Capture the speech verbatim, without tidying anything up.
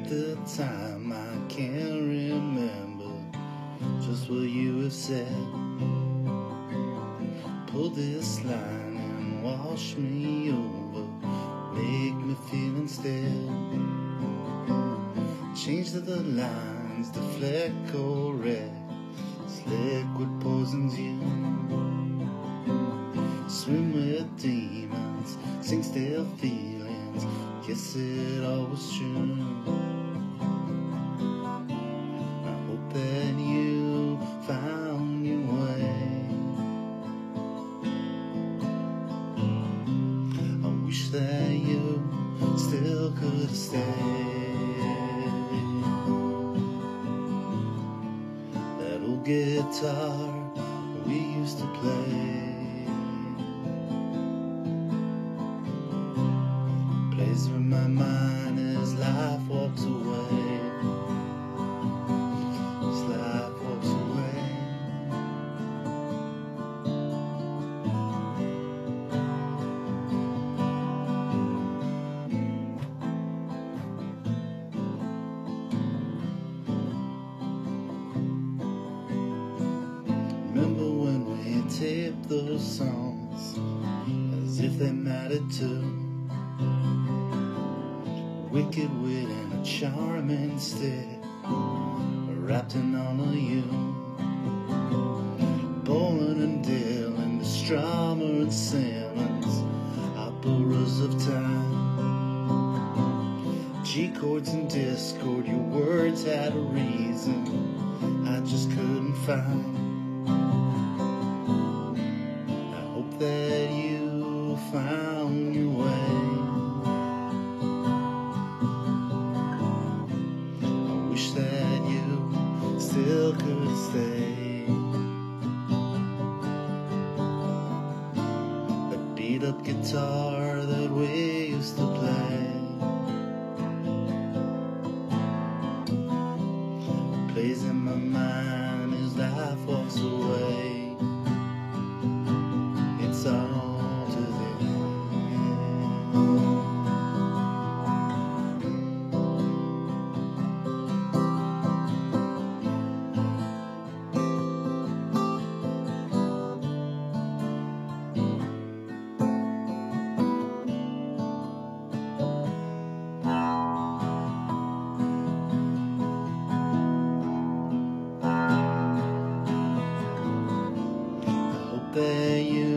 at the time I can't remember just what you have said. Pull this line and wash me over, make me feel instead. Change to the lines, deflect cold red. This liquid poisons you. Swim with demons, sing still feelings. Guess it all was true. I hope that you found your way. I wish that you still could stay. That old guitar we used to play plays in my mind as life walks away. As life walks away. Remember when we taped those songs as if they mattered too? Wicked wit and a charming stick wrapped in all of you. Bowen and Dylan, the Strummer and Simmons, operas of time. G chords and discord, your words had a reason I just couldn't find. I hope that you found your way. Wish that you still could stay. That beat up guitar that we used to play plays in my mind as life walks away. It's all to the end. That you